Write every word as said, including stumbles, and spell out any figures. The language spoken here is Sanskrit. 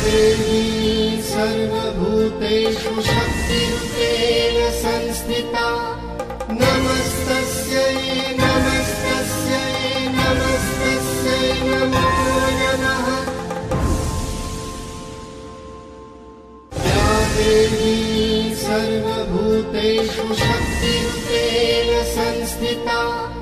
देवी सर्वभूतेषु शक्तिरूपेण संस्थिता नमस्तस्यै नमस्तस्यै नमस्तस्यै नमो नमः। या देवी सर्वभूतेषु शक्तिरूपेण संस्थिता